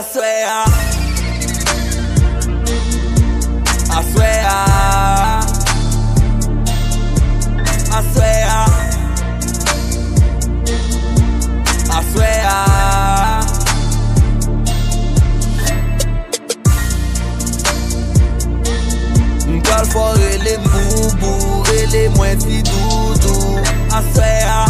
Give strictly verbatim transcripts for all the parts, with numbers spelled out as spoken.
I swear, I swear, I swear, I swear. M'pral fort les boubou, les moins si doudou. I swear.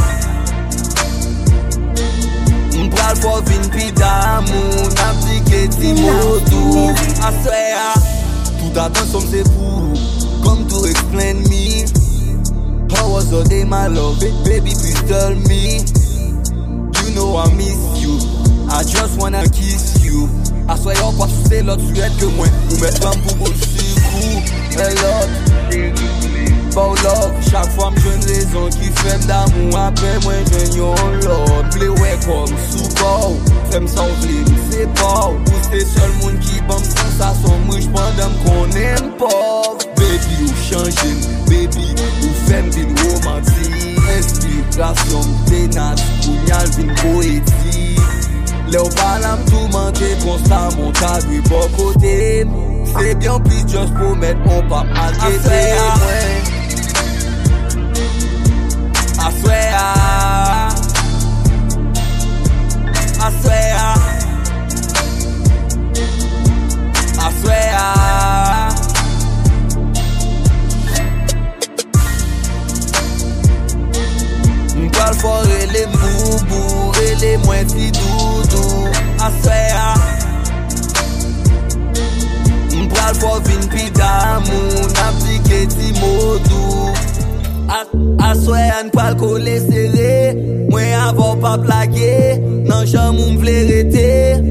M'pral fort vin pi d'amour, n'a p'ti ti modou. I swear. Tout attention c'est pour, come to explain me. How was your day my love, baby please tell me. You know I miss you, I just wanna kiss you. I swear y'a pas sous c'est l'autre suède que moi. Ou mettre l'homme pour bon coup. Hey love, bon love. Chaque fois m'jeune raison qui fait d'amour. Après moi j'en yon love. Play ouais comme sous-bord. Femme sans vle, c'est pas. Ou c'est seul monde qui bombe sensation. Moi j'pendam qu'on aime pauvre. Baby ou change, baby ou femme vin romantique. Inspiration tenace, kounyal vin poétique. Le ou palam tout menté, constant mon tabou bon côté. C'est bien plus juste pour mettre mon pape à guetter. I swear, I swear, I swear. M'pral fort et les boubou et les moins si doudou. I swear. M'pral fort vin pi d'amour, n'a p'ti ti modou. I swear n'pral coller serré. Moi avant pas plaguer, nan jam ou m'vle rete.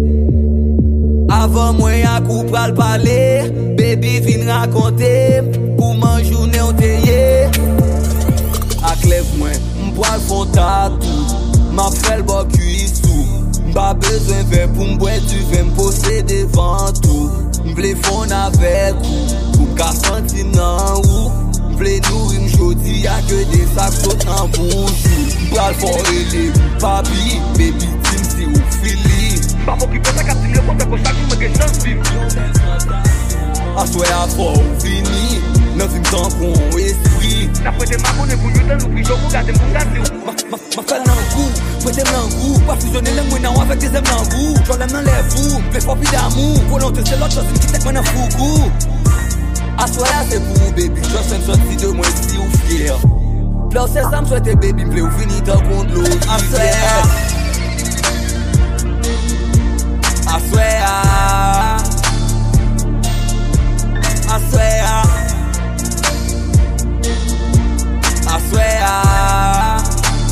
Avant moi à coup pral parler, baby vin raconter. Pour man journée on teye. Ak lèv moi, m'pral fon tatou. M'a fait le bon cuissou. M'pas besoin vin pour m'boire du vin, m'poser devant tout. M'vle fon avec ou, pour qu'à sentir nan ou. M'vle nourrir m'jodi y'a que des sacs saute en bouche. M'pral fort ele, papi, baby tim si ou fili. M'pas faut qu'il peut sa capter le compte pour chaque jour me que j'en vim. I swear à fort ou fini, nan vim tan kon esprit. N'a prêté ma bonne pour nous dans l'oubli, je regarde mon gâteau. Ma fait l'angou, prêtez l'angou. Pas fusionner le mouin avec des aimes l'angou. J'en l'aime dans les fous, m'plais fort pis d'amour. Volonté c'est l'autre chose, une petite tête moi dans fou. I swear c'est pour baby, just une sortie de moi si ou fier. Pleur c'est ça m'souhaite baby, m'plais ou fini tant contre l'eau. I swear, I swear, I swear, I swear.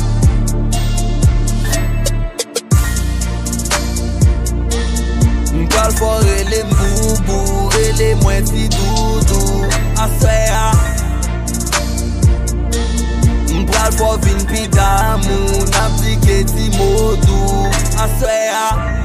M'pral fort et les boubou et les moins si doudou. I swear. M'pral fort vin pi d'amour, n'a p'ti ti modou. I swear.